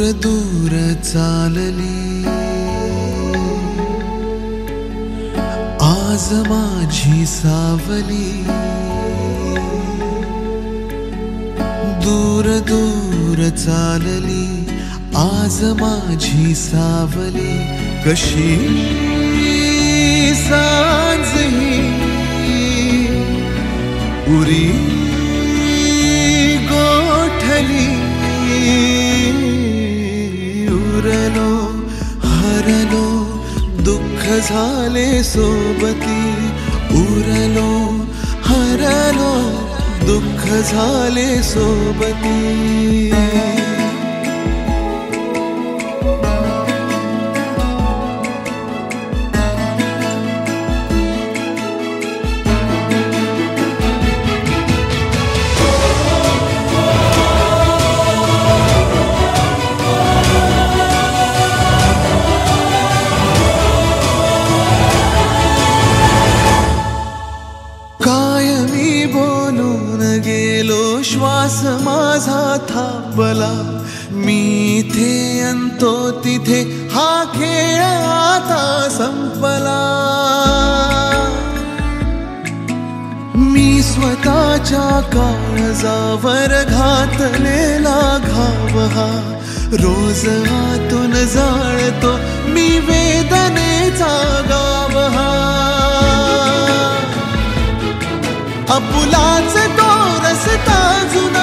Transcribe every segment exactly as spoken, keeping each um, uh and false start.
दूर चालली आज माझी सावली, दूर दूर चालली आज माझी सावली, कशी सांज ही उरी गोठली, उरलो हरलो दुःख झाले सोबती, उरलो हरलो दुःख झाले सोबती। कायमी बोलून गेलो श्वास माझा थांबला, मी इथे अंतो तिथे हा खेळ आता संपला। मी स्वतःच्या काळजावर घातलेला घाव हा, रोज आतून जाळतो मी वेदनेचा गाव हा। आपुलाच तो रस्ता जुना,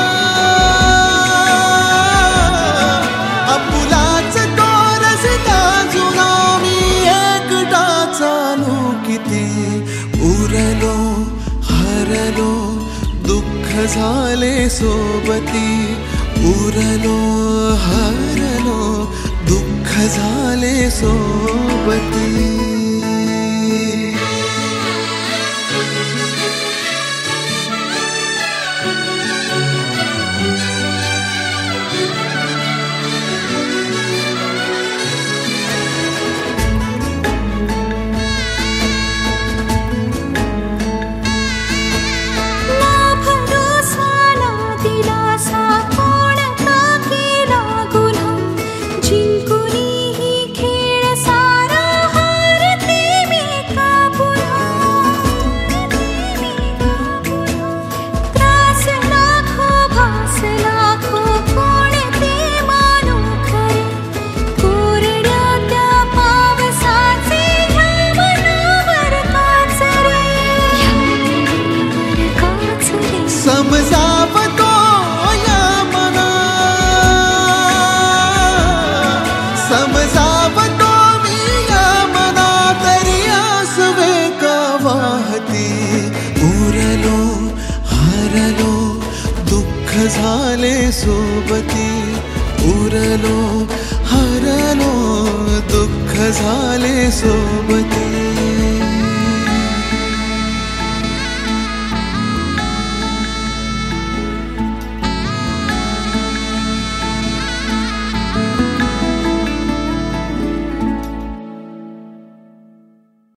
आपुलाच तो रस्ता जुना, मी एकटा चालू किती, उरलो हरलो दुःख झाले सोबती, उरलो हरलो दुःख झाले सोबती। समजावतो या मना, समजावतो मी या मना, तरी आसवे का वाहती, उरलो हरलो दुःख झाले सोबती, उरलो हरलो दुःख झाले सोबती।